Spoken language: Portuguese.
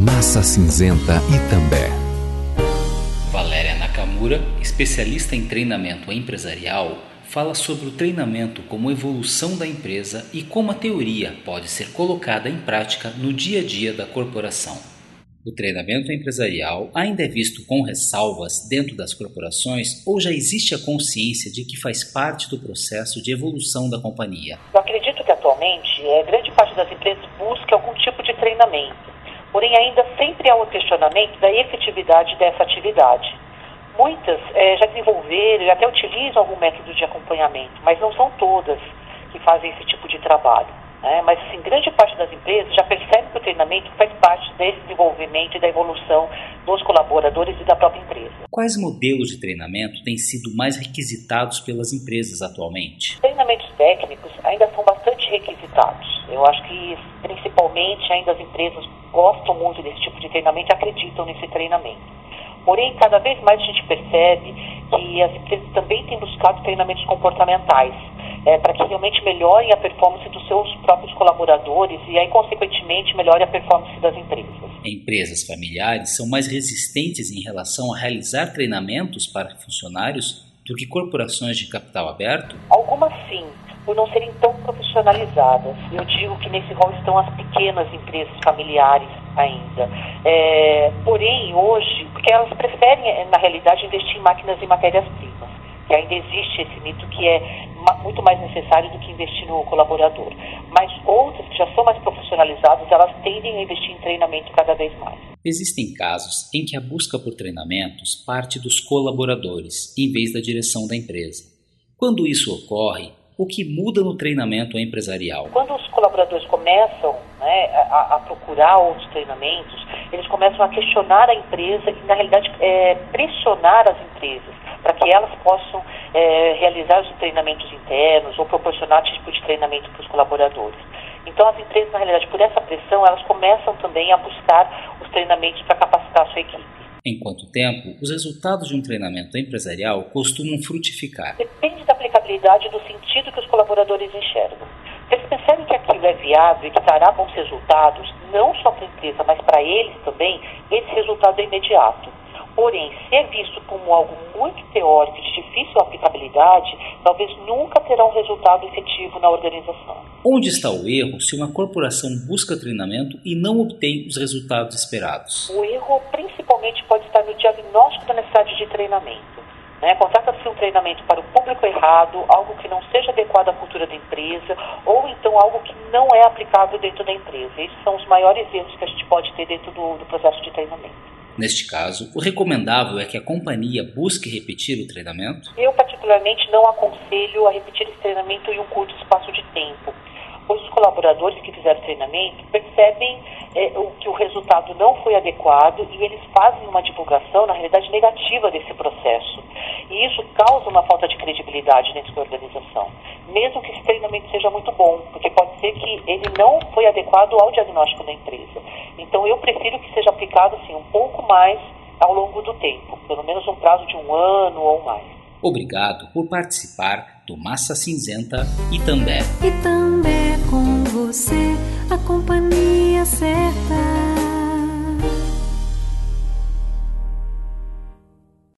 Massa Cinzenta Itambé. Valéria Nakamura, especialista em treinamento empresarial, fala sobre o treinamento como evolução da empresa e como a teoria pode ser colocada em prática no dia a dia da corporação. O treinamento empresarial ainda é visto com ressalvas dentro das corporações ou já existe a consciência de que faz parte do processo de evolução da companhia? Eu acredito que atualmente grande parte das empresas busca algum tipo de treinamento, porém ainda sempre há o questionamento da efetividade dessa atividade. Muitas já desenvolveram e até utilizam algum método de acompanhamento, mas não são todas que fazem esse tipo de trabalho. Mas assim, grande parte das empresas já percebe que o treinamento faz parte desse desenvolvimento e da evolução dos colaboradores e da própria empresa. Quais modelos de treinamento têm sido mais requisitados pelas empresas atualmente? Treinamentos técnicos ainda são bastante requisitados. Eu acho que principalmente ainda as empresas gostam muito desse tipo de treinamento e acreditam nesse treinamento. Porém, cada vez mais a gente percebe que as empresas também têm buscado treinamentos comportamentais, para que realmente melhorem a performance dos seus próprios colaboradores e aí, consequentemente, melhore a performance das empresas. Empresas familiares são mais resistentes em relação a realizar treinamentos para funcionários do que corporações de capital aberto? Algumas sim, por não serem tão profissionalizadas. Eu digo que nesse rol estão as pequenas empresas familiares ainda. Porém, hoje, porque elas preferem, na realidade, investir em máquinas e matérias-primas, que ainda existe esse mito que é muito mais necessário do que investir no colaborador. Mas outras que já são mais profissionalizadas, elas tendem a investir em treinamento cada vez mais. Existem casos em que a busca por treinamentos parte dos colaboradores, em vez da direção da empresa. Quando isso ocorre, o que muda no treinamento empresarial? Quando os colaboradores começam a procurar outros treinamentos, eles começam a questionar a empresa e, na realidade, pressionar as empresas para que elas possam realizar os treinamentos internos ou proporcionar tipo de treinamento para os colaboradores. Então, as empresas, na realidade, por essa pressão, elas começam também a buscar os treinamentos para capacitar a sua equipe. Em quanto tempo os resultados de um treinamento empresarial costumam frutificar? Depende da aplicabilidade do sentido que os colaboradores enxergam. Se eles percebem que aquilo é viável e que trará bons resultados, não só para a empresa, mas para eles também, esse resultado é imediato. Porém, se é visto como algo muito teórico e de difícil aplicabilidade, talvez nunca terá um resultado efetivo na organização. Onde está o erro se uma corporação busca treinamento e não obtém os resultados esperados? O erro principalmente pode estar no diagnóstico da necessidade de treinamento. Contrata-se um treinamento para o público errado, algo que não seja adequado à cultura da empresa, ou então algo que não é aplicável dentro da empresa. Esses são os maiores erros que a gente pode ter dentro do processo de treinamento. Neste caso, o recomendável é que a companhia busque repetir o treinamento? Eu, particularmente, não aconselho a repetir esse treinamento em um curto espaço de tempo, pois os colaboradores que fizeram treinamento percebem que o resultado não foi adequado e eles fazem uma divulgação, na realidade, negativa desse processo. E isso causa uma falta de credibilidade dentro da organização, mesmo que esse treinamento seja muito bom, porque pode ser que ele não foi adequado ao diagnóstico da empresa. Então, eu prefiro que seja aplicado assim, um pouco mais ao longo do tempo, pelo menos um prazo de 1 ano ou mais. Obrigado por participar do Massa Cinzenta Itambé. Itambé com você, a companhia certa.